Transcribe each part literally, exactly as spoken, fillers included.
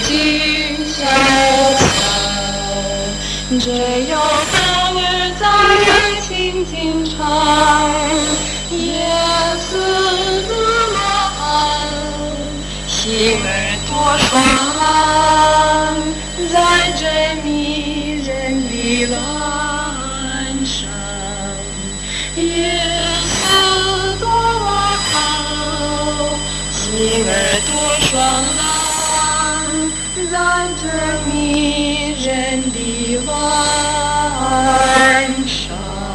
心小小，只有风儿在轻轻唱，夜色多么暗，心儿多爽朗，在这迷人的晚上，夜色多么好，心儿多爽朗，在这迷人的晚上。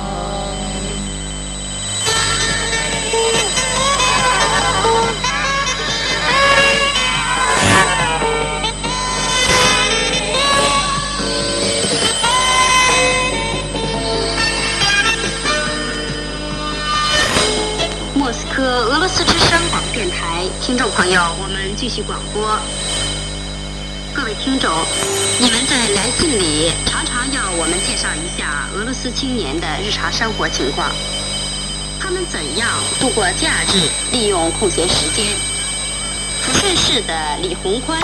莫斯科俄罗斯之声广播电台听众朋友，我们继续广播。各位听众，你们在来信里常常要我们介绍一下俄罗斯青年的日常生活情况，他们怎样度过假日，利用空闲时间。抚顺市的李洪宽。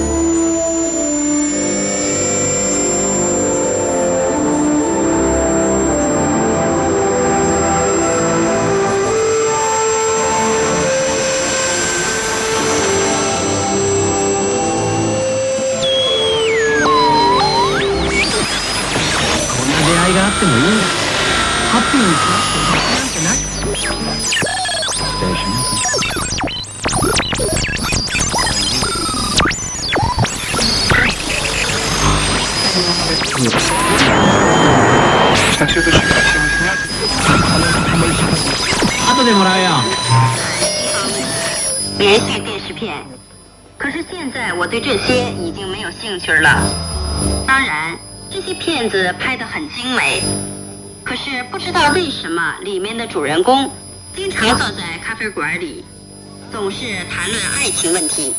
でもいいんだ。ハッピーにしなくてもなんてない。後でもらうよ。 连续电视片，可是现在我对这些已经没有兴趣了。当然。这些片子拍得很精美，可是不知道为什么里面的主人公经常坐在咖啡馆里，总是谈论爱情问题。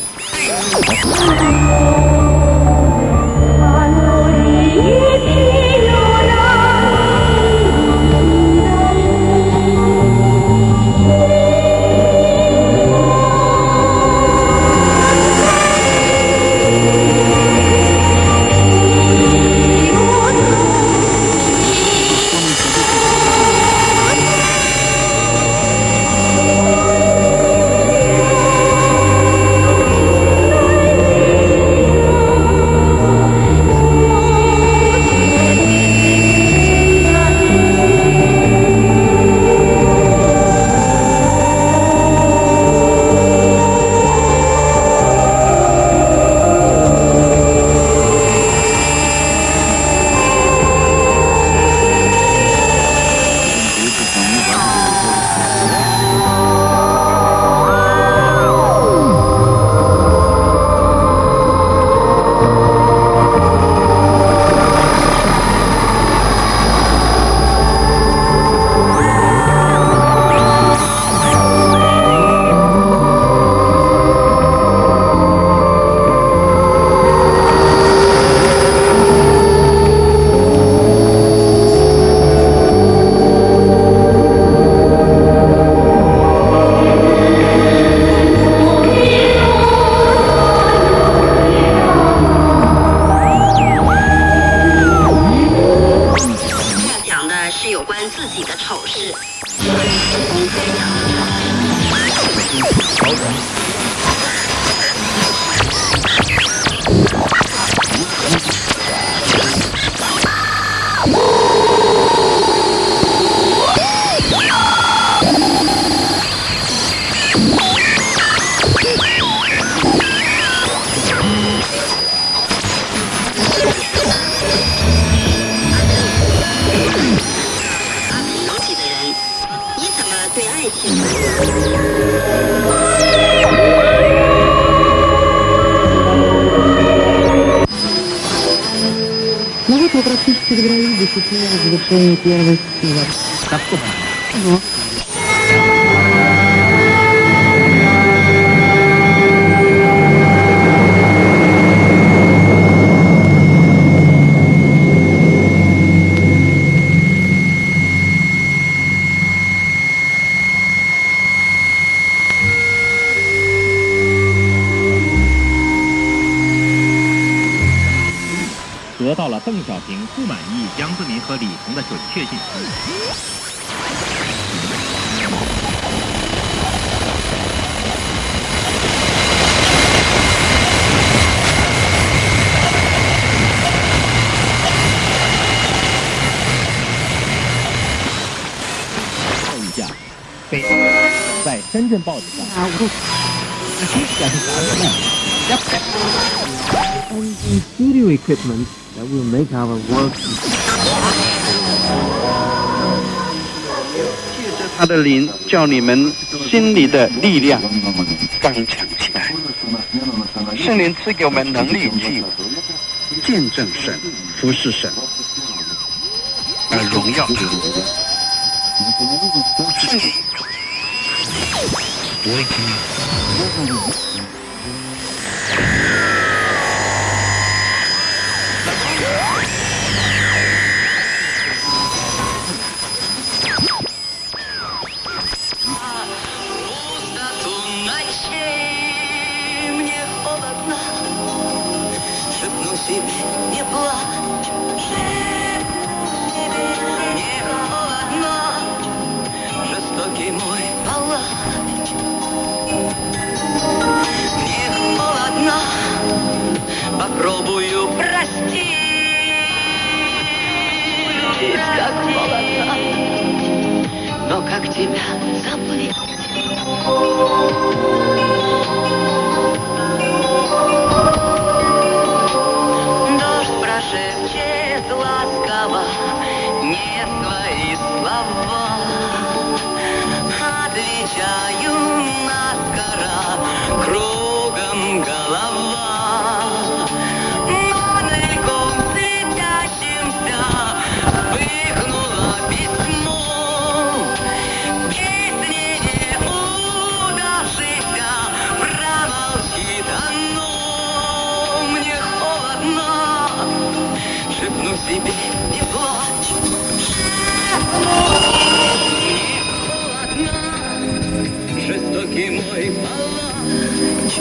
завершение первой силы. Так что? Ну. 得到了邓小平不满意江泽民和李鹏的准确信息。一下，被在深圳报纸上。 And the studio equipment that will make our work. 借着他的灵，叫你们心里的力量刚强起来。圣灵赐给我们能力去见证神、服侍神，而荣耀他。圣灵，我已经。 Не плачь, не холодно, жестокий мой палач. Не холодно, попробую простить, как холодно, но как тебя забыть? Шепчет ласково не свои слова. Отвечаю наскоро, кругом голова. Мотыльком светящимся вспыхнуло письмо. Песни не удавшейся промолчит оно. Мне холодно, шепну себе, не плачь. Не холодно, жестокий мой палач.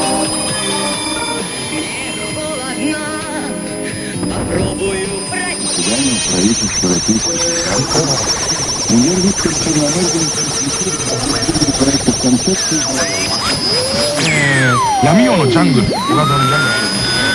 Не холодно, попробую простить. Правительство Российской Федерации. Премьер-министр Черномордин проектов концепции. Yami no jungle, Ugandan jungle.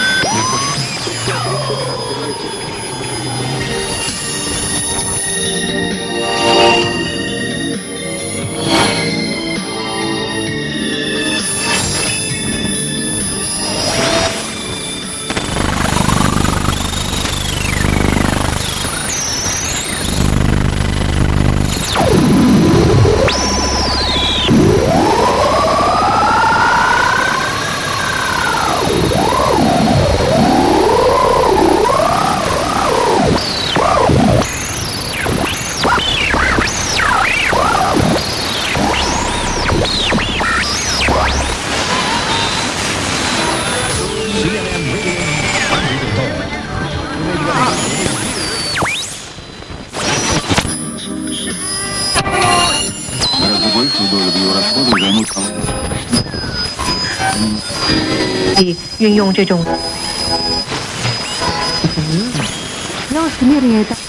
долю в его расходах займут. 运用这种。要是那里的。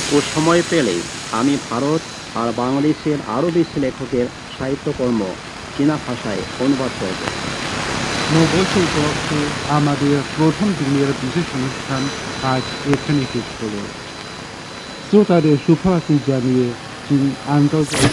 ও সময় পেলে আমি ভারত আর বাংলাদেশের আরও বেশি লেখকের সাহিত্যকর্ম চীনা ভাষায় অনুবাদ করব। নববর্ষ উপলক্ষে আমাদের প্রথম দিনের বিশেষ অনুষ্ঠান আজ এখানে শেষ হল। শ্রোতাদের শুভরাত্রি জানিয়ে চীন আন্তর্জাতিক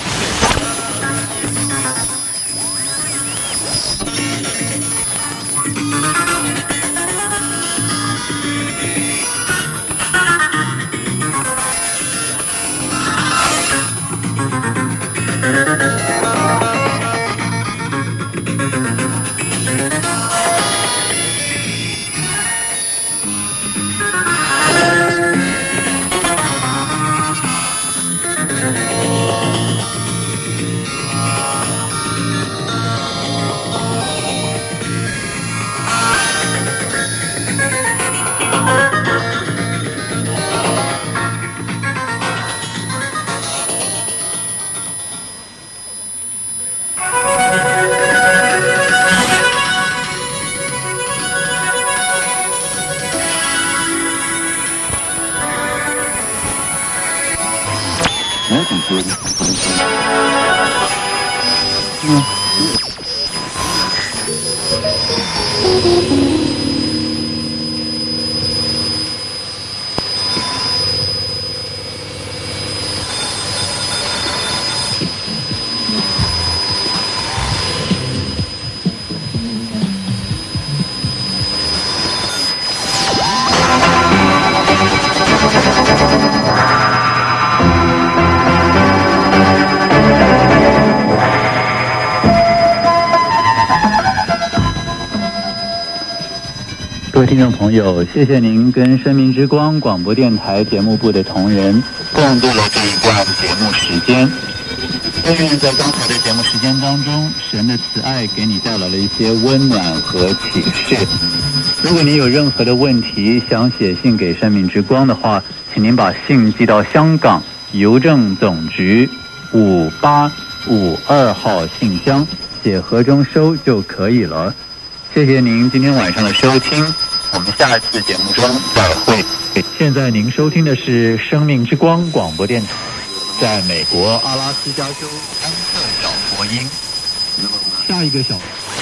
各位听众朋友，谢谢您跟生命之光广播电台节目部的同仁共度了这一段节目时间。但愿在刚才的节目时间当中，神的慈爱给你带来了一些温暖和启示。如果您有任何的问题想写信给生命之光的话，请您把信寄到香港邮政总局五八五二号信箱，写盒中收就可以了。谢谢您今天晚上的收听，我们下一次节目中再会。现在您收听的是生命之光广播电台，在美国阿拉斯加州安特角播音。下一个小时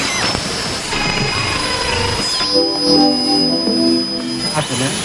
二十年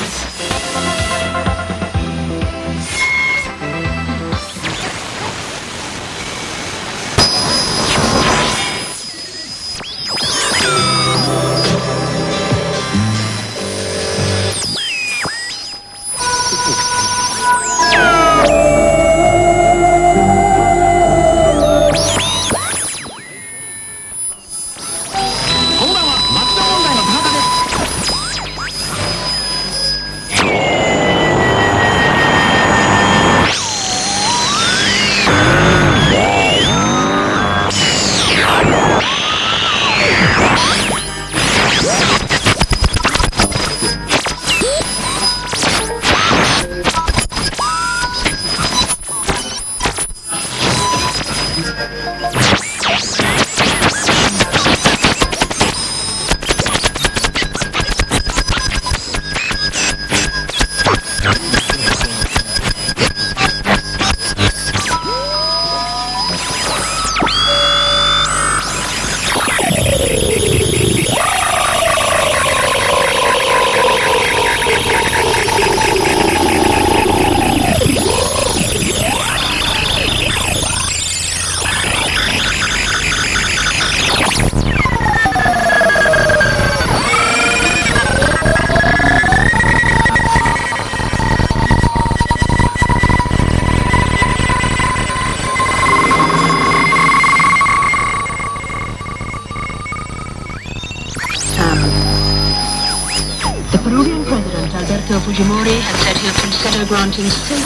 Fujimori has said he'll consider granting safe.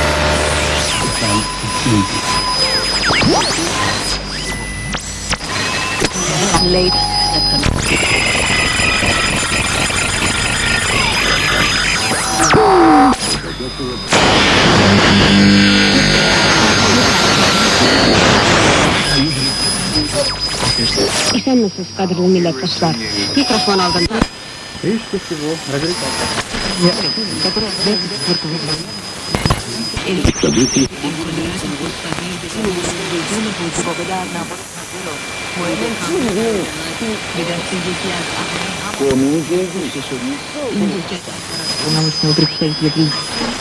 Late. Efendimiz kadrlı milletveşler. Mikrofon aldım. Прежде всего, разрешайте. научного представителя.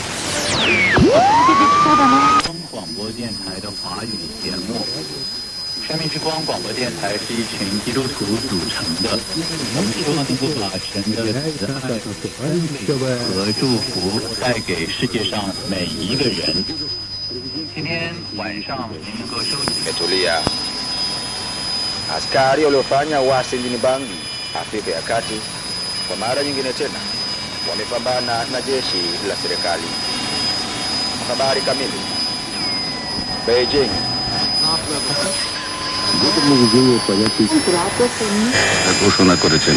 广播电台的华语节目。生命之光广播电台是一群基督徒组成的，我们希望能够把神的慈爱、和祝福带给世界上每一个人。今天晚上您能够收听。 Tulia. Askari waliofanya uasi mjini Bangi, Afrika ya Kati, kwa mara nyingine tena wamepambana na jeshi la serikali. Habari kamili. Beijing. ঘোষণা করেছেন।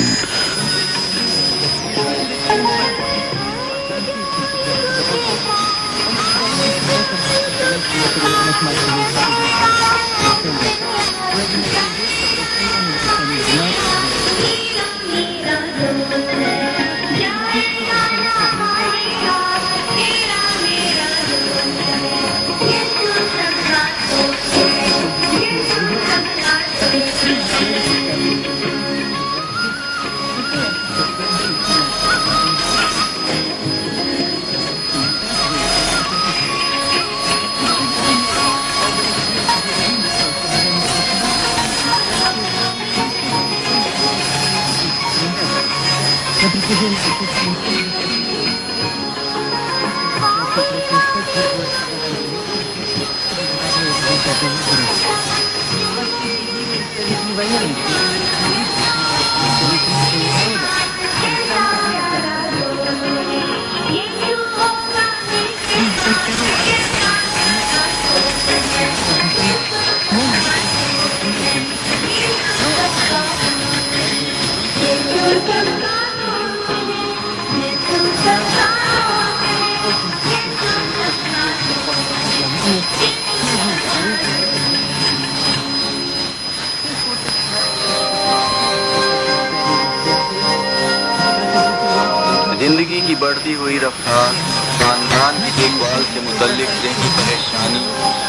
जिंदगी की बढ़ती हुई रफ्तार, खानदान की देखभाल से मुतल्लिक ज़हनी परेशानी,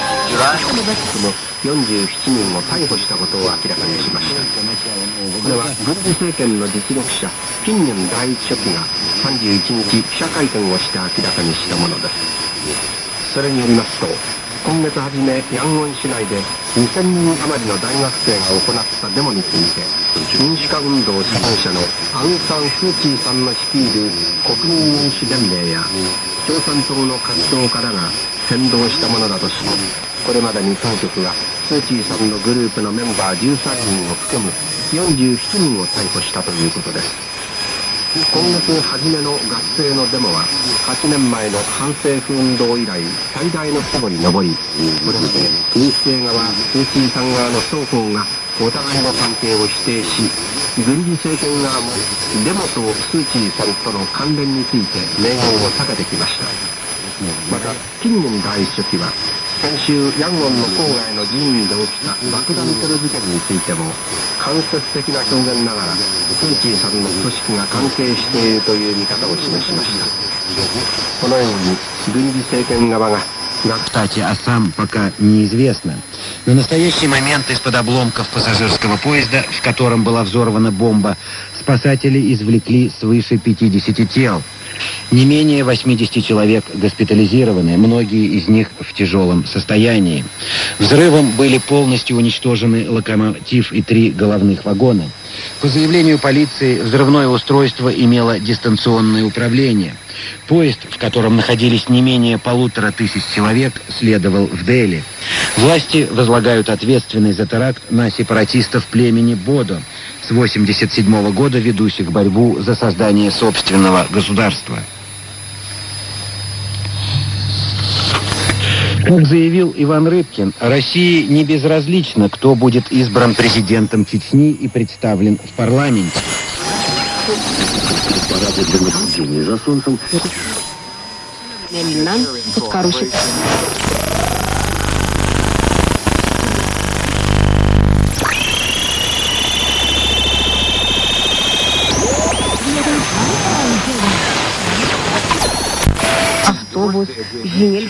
よんじゅうななにんを逮捕したことを明らかにしました。これは軍事政権の実力者近年第一書記がさんじゅういちにち記者会見をして明らかにしたものです。それによりますと、今月初めヤンゴン市内でにせんにん余りの大学生が行ったデモについて、民主化運動主催者のアウン・サン・スー・チーさんの率いる国民民主連盟や共産党の活動家らが扇動したものだとし、これまでに当局はスー・チーさんのグループのメンバーじゅうさんにんを含むよんじゅうななにんを逮捕したということです。今月初めの学生のデモははちねんまえの反政府運動以来最大の規模に上り、これまで民主制側、スー・チーさん側の双方がお互いの関係を否定し、軍事政権側もデモとスー・チーさんとの関連について明言を避けてきました。また近年第一書記は先週ヤンゴンの郊外の寺院で起きた爆弾テロ事件についても間接的な表現ながらスー・チーさんの組織が関係しているという見方を示しました。このように軍事政権側が Кстати, а сам пока неизвестно. На настоящий момент из-под обломков пассажирского поезда, в котором была взорвана бомба, спасатели извлекли свыше пятидесяти тел. Не менее восьмидесяти человек госпитализированы, многие из них в тяжелом состоянии. Взрывом были полностью уничтожены локомотив и три головных вагона. По заявлению полиции, взрывное устройство имело дистанционное управление. Поезд, в котором находились не менее полутора тысяч человек, следовал в Дели. Власти возлагают ответственность за теракт на сепаратистов племени Бодо, с восемьдесят седьмого года ведущих борьбу за создание собственного государства. Как заявил Иван Рыбкин, России не безразлично, кто будет избран президентом Чечни и представлен в парламенте. Для наблюдения за солнцем. Авто автобус, житель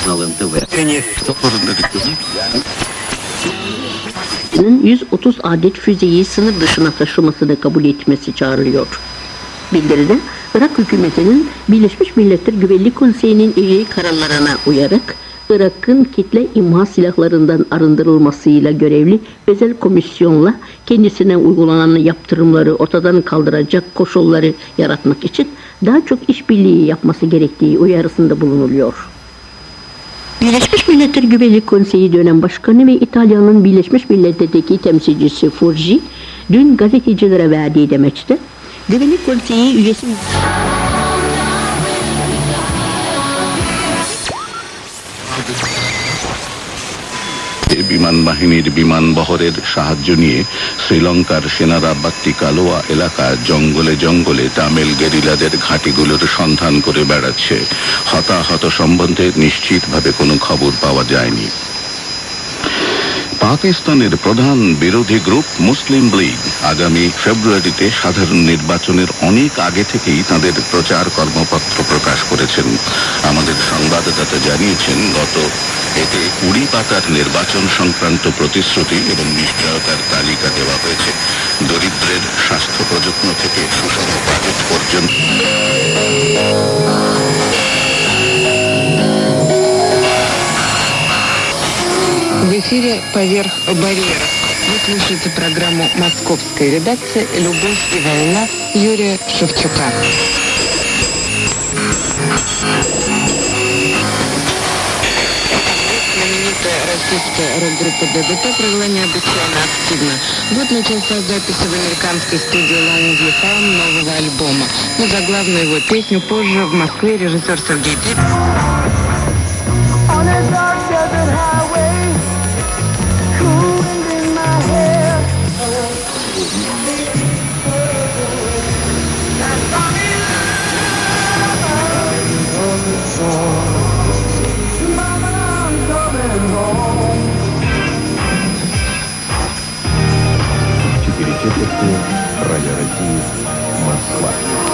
yüz otuz adet füzeyi sınır dışına taşımasını kabul etmesi çağrılıyor. Bildiride Irak hükümetinin Birleşmiş Milletler Güvenlik Konseyi'nin icra kararlarına uyarak Irak'ın kitle imha silahlarından arındırılmasıyla görevli özel komisyonla kendisine uygulanan yaptırımları ortadan kaldıracak koşulları yaratmak için daha çok işbirliği yapması gerektiği uyarısında bulunuluyor. Birleşmiş Milletler Güvenlik Konseyi dönem başkanı ve İtalya'nın Birleşmiş Milletler'deki temsilcisi Furgi dün gazetecilere verdiği demeçte Güvenlik Konseyi üyesi বিমান বাহিনীর বিমান বহরের সাহায্য নিয়ে শ্রীলঙ্কার সেনারা বাত্তিকালোয়া এলাকা জঙ্গলে জঙ্গলে তামিল গেরিলাদের ঘাঁটিগুলোর সন্ধান করে বেড়াচ্ছে। হতাহত সম্বন্ধে নিশ্চিতভাবে কোনো খবর পাওয়া যায়নি। পাকিস্তানের প্রধান বিরোধী গ্রুপ মুসলিম লীগ আগামী ফেব্রুয়ারিতে সাধারণ নির্বাচনের অনেক আগে থেকেই তাদের প্রচার কর্মপত্র প্রকাশ করেছেন। আমাদের সংবাদদাতা জানিয়েছেন গত এতে কুড়ি পাতার নির্বাচন সংক্রান্ত প্রতিশ্রুতি এবং নিশ্চয়তার তালিকা দেওয়া হয়েছে। দরিদ্রের স্বাস্থ্য প্রযত্ন থেকে সুষম বাজেট পর্যন্ত В эфире «Поверх барьеров». Вы слушаете программу московской редакции «Любовь и война» Юрия Шевчука. Знаменитая российская рок-группа ДДТ провела необычайно активно. Год начался с записи в американской студии Lonely Farm нового альбома. Но заглавную его песню позже в Москве режиссер Сергей Петр Радио России, Москва.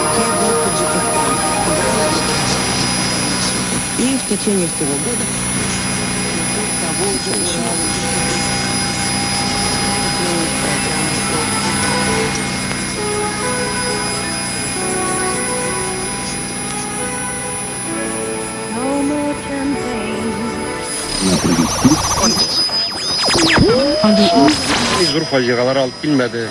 И в течение всего года Zor facialar alıp bilmedi.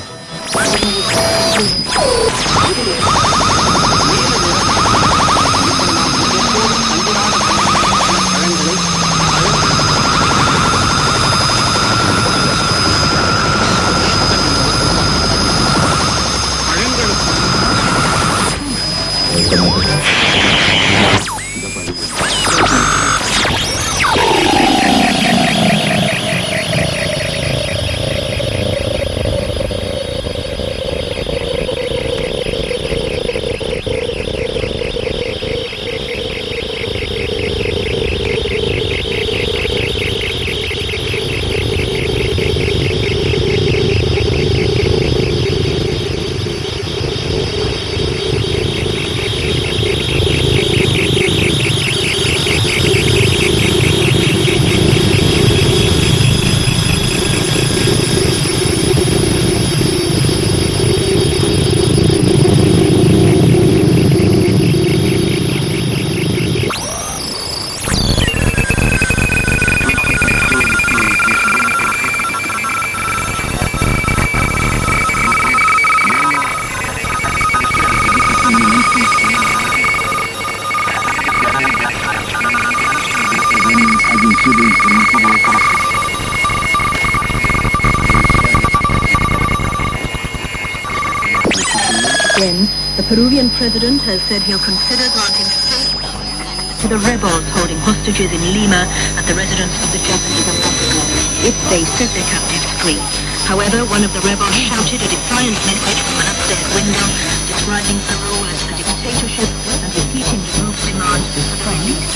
Then, the Peruvian president has said he'll consider granting state to the rebels holding hostages in Lima at the residence of the Japanese ambassador if they set their captives free. However, one of the rebels shouted a defiant message from an upstairs window describing Peru as a dictatorship and repeating the group's demand for at least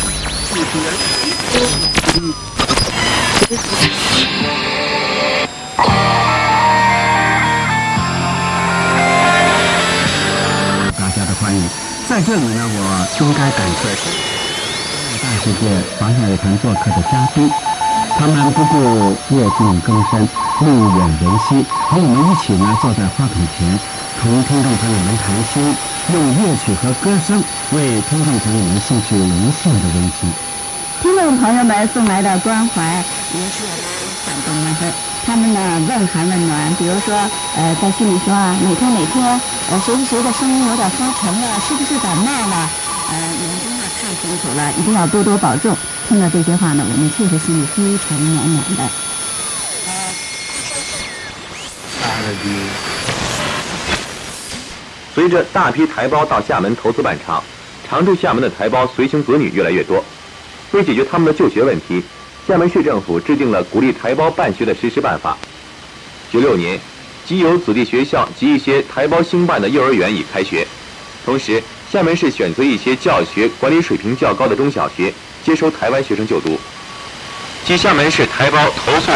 twenty 大家的欢迎，在这里呢，我应该感谢。 世界华夏乐团做客的嘉宾，他们不顾夜静更深，路远人稀，和我们一起呢坐在话筒前，同听众朋友们谈心，用乐曲和歌声为听众朋友们送去无限的温馨。 听众朋友们送来的关怀也是我们感动万分。他们呢问寒问暖，比如说呃在心里说啊，哪天哪天呃谁谁谁的声音有点发沉了，是不是感冒了？呃你们真的太辛苦了，一定要多多保重。听到这些话呢，我们确实心里非常暖暖的。 随着大批台胞到厦门投资办厂，常驻厦门的台胞随行子女越来越多。为解决他们的就学问题，厦门市政府制定了鼓励台胞办学的实施办法。九六年，即有子弟学校及一些台胞兴办的幼儿园已开学，同时厦门市选择一些教学管理水平较高的中小学，接收台湾学生就读。继厦门市台胞投诉。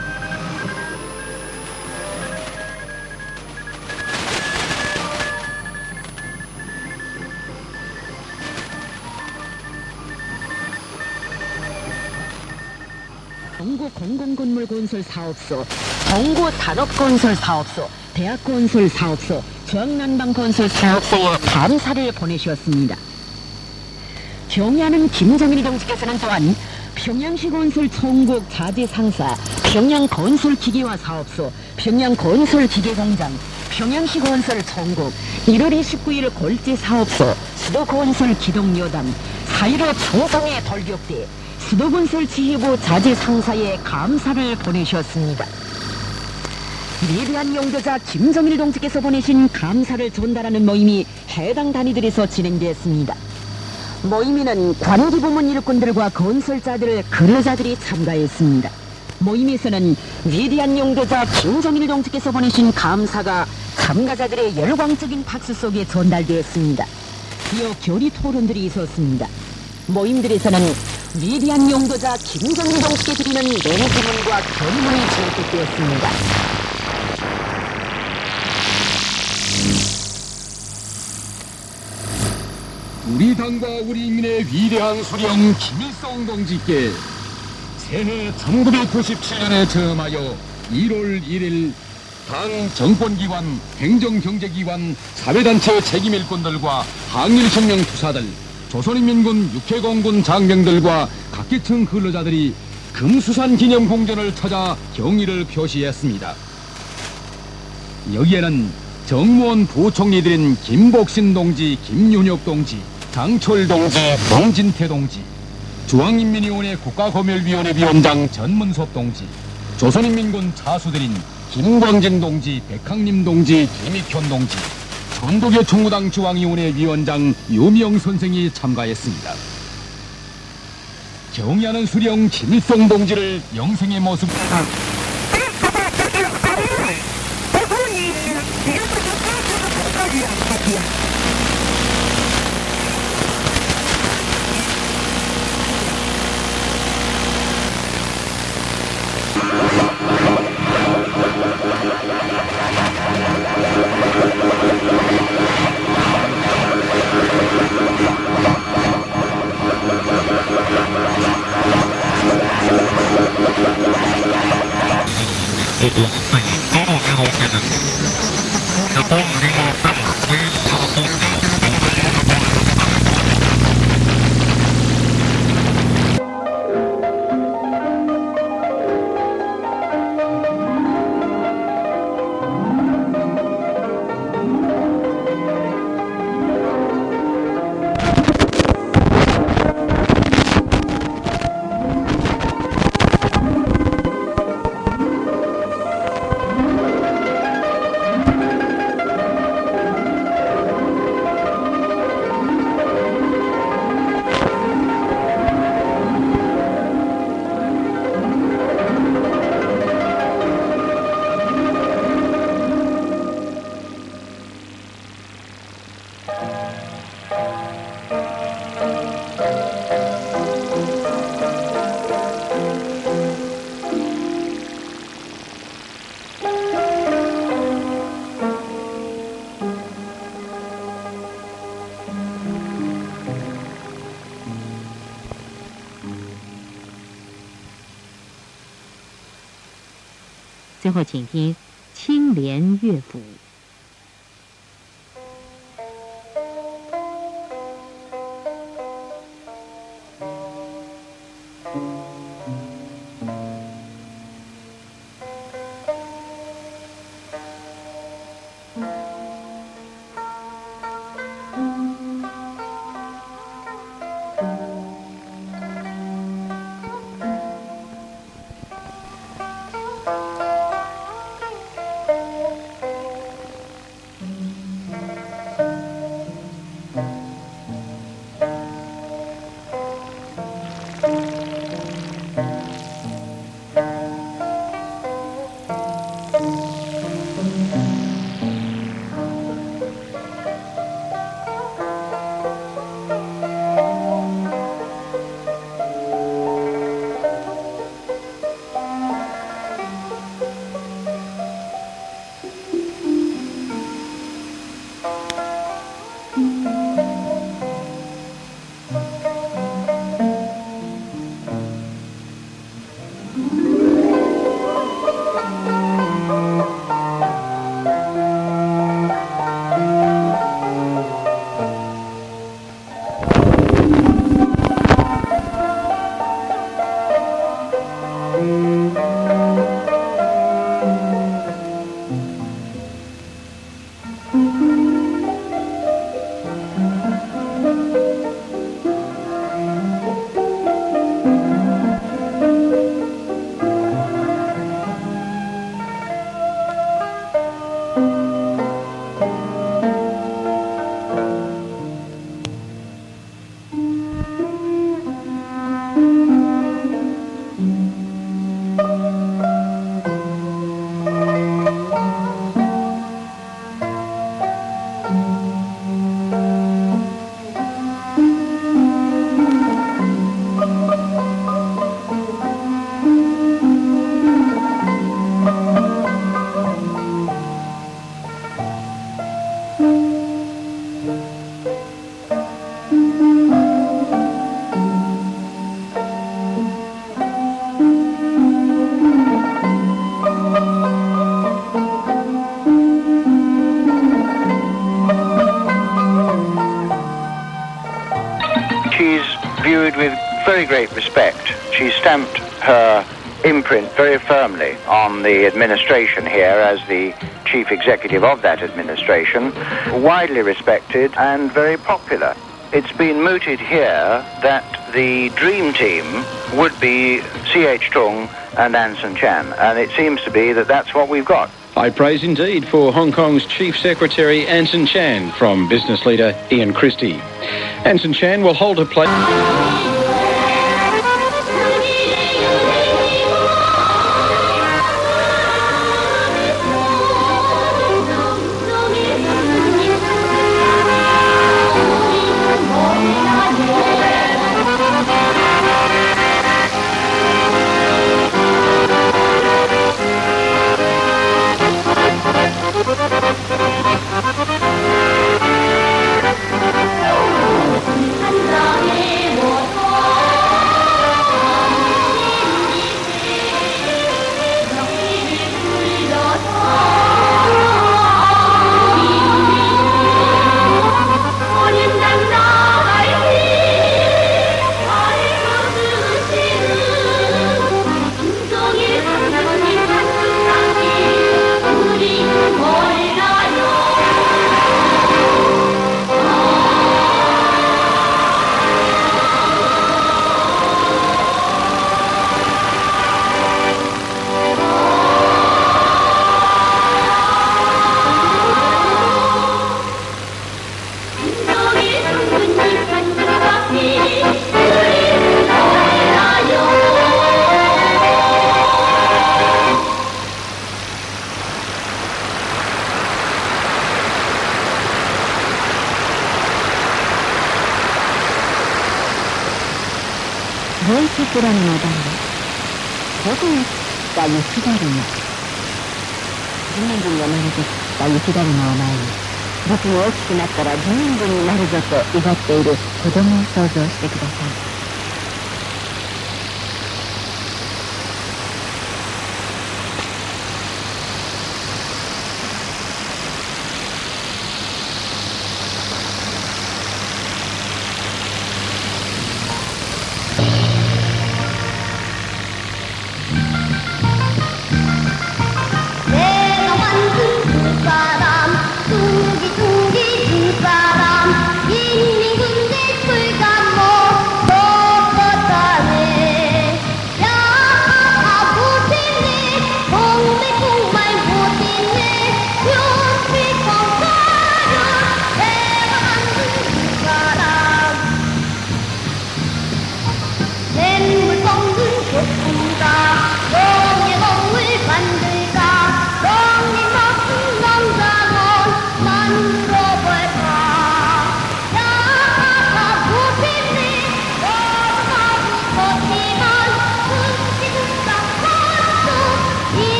공구공공건물건설사업소, 공구단업건설사업소, 대학건설사업소, 중앙난방건설사업소에 감사를 보내셨습니다. 경의하는 김정일 동지께서는 또한 평양시 건설 총국 자재 상사, 평양건설기계화사업소, 평양건설기계공장, 평양시 건설 총국, 일월 이십구일 골재사업소, 수도건설기동여단, 사일오 총성에 돌격대, 수도건설 지휘부 자재 상사에 감사를 보내셨습니다. 위대한 용도자 김정일 동지께서 보내신 감사를 전달하는 모임이 해당 단위들에서 진행됐습니다. 모임에는 관계부문 일꾼들과 건설자들, 근로자들이 참가했습니다. 모임에서는 위대한 용도자 김정일 동지께서 보내신 감사가 참가자들의 열광적인 박수 속에 전달되었습니다. 이어 교리 토론들이 있었습니다. 모임들에서는 위대한 용도자 김정일 동지께 드리는 맹지문과 견문이 제기되었습니다. 우리 당과 우리 인민의 위대한 수령 김일성 동지께 새해 천구백구십칠년에 처음하여 일월 일일 당 정권기관, 행정경제기관, 사회단체 책임일꾼들과 항일혁명 투사들, 조선인민군 육해공군 장병들과 각계층 근로자들이 금수산 기념공전을 찾아 경의를 표시했습니다. 여기에는 정무원 부총리들인 김복신 동지, 김윤혁 동지, 장철 동지, 봉진태 동지, 중앙인민위원회 국가검열위원회 위원장 전문섭 동지, 조선인민군 차수들인 김광진 동지, 백항림 동지, 김익현 동지, 전독의 총무당 중앙위원회 위원장 유명 선생이 참가했습니다. 경의하는 수령 김일성 동지를 영생의 모습 最后请听《青莲乐府》。 Very great respect. She stamped her imprint very firmly on the administration here as the chief executive of that administration, widely respected and very popular. It's been mooted here that the dream team would be C H Tung and Anson Chan, and it seems to be that that's what we've got. High praise indeed for Hong Kong's Chief Secretary Anson Chan from business leader Ian Christie. Anson Chan will hold a place. ボイスプラムのバンド、どこへ行った雪だるま。じねんぶに生まれてきた雪だるまを前に、僕も大きくなったらじねんぶになるぞと威張っている子供を想像してください。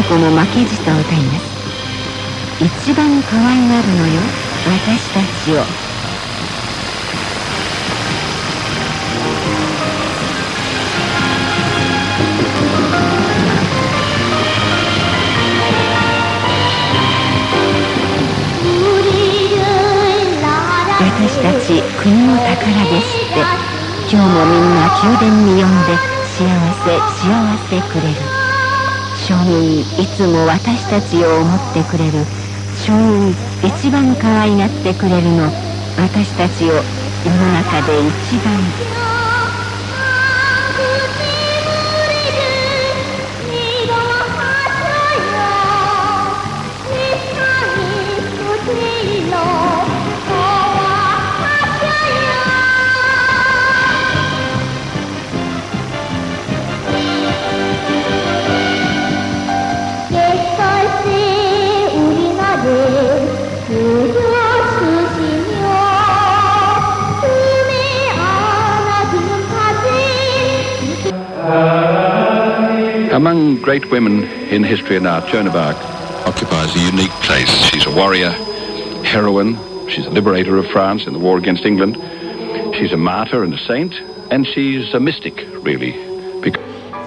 こも負けじと歌います。一番可愛がるのよ、私たちを。私たち国の宝ですって、今日もみんな宮殿に呼んで幸せ幸せくれる。庶民いつも私たちを思ってくれる。庶民一番可愛がってくれるの、私たちを世の中で一番。 Among great women in history and art, Joan of Arc occupies a unique place. She's a warrior, heroine, she's a liberator of France in the war against England. She's a martyr and a saint, and she's a mystic, really. Because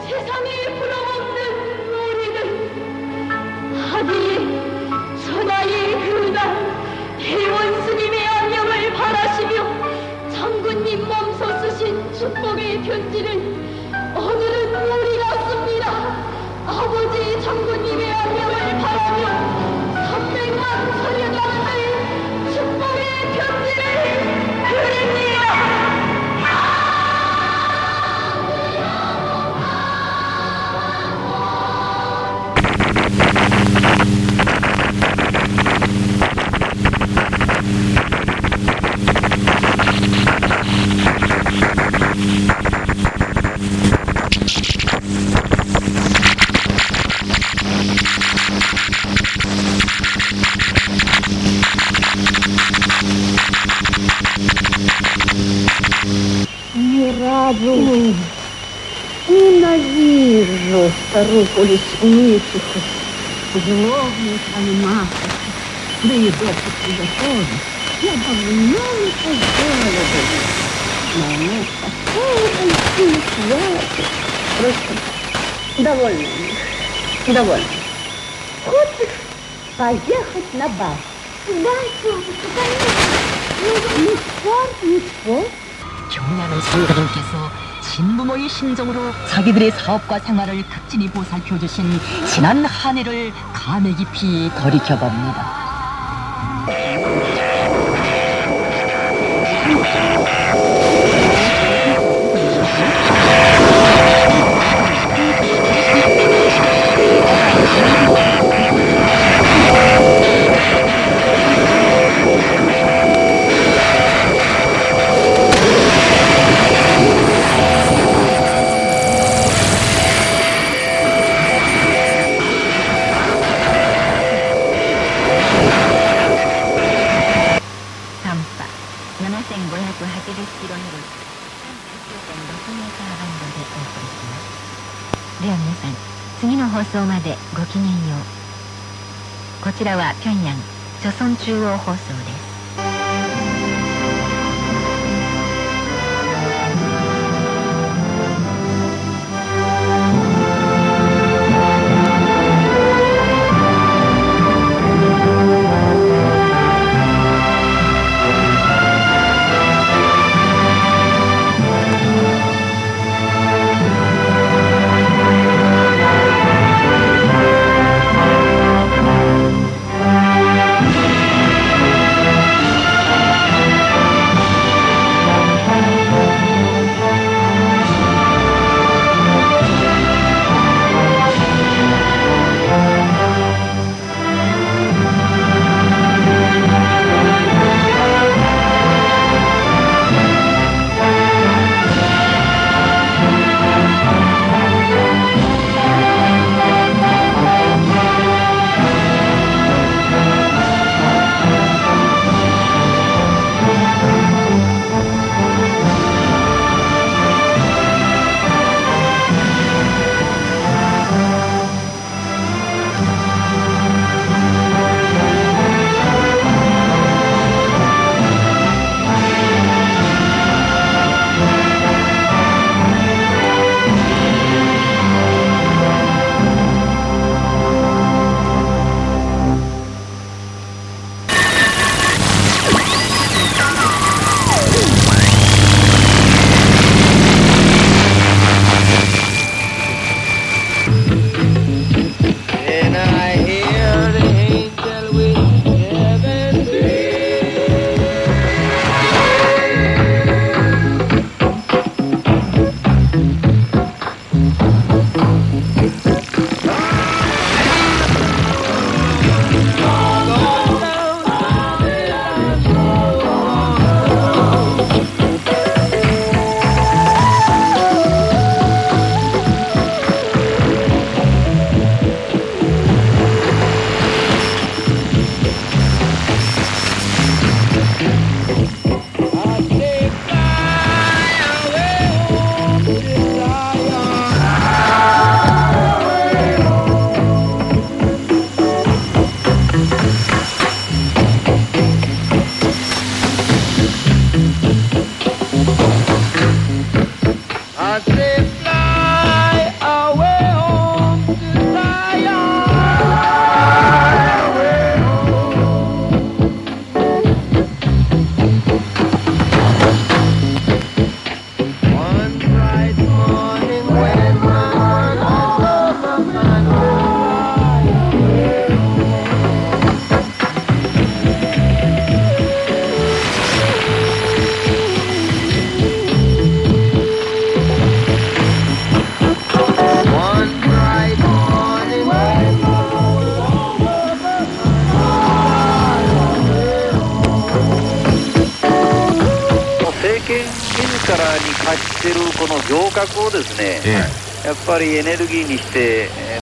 ненавижу старуху лесничиху, злобных алмазов, да и дочек ее тоже. Я давно не позволила бы, но она такая святая. Просто довольно, довольно. Хочешь поехать на бал? Да, тетушка, конечно. Ну, не спор, не спор. 경량한 상가님께서 진부모의 심정으로 자기들의 사업과 생활을 극진히 보살펴주신 지난 한 해를 감회 깊이 돌이켜봅니다.放送までごきげんよう。こちらは平壌朝鮮中央放送です。 I say fly away home to Zion. Fly away home. One bright morning when my love man fly away One bright morning when 政権自らに課しているこの行革をですね、やっぱりエネルギーにして、えー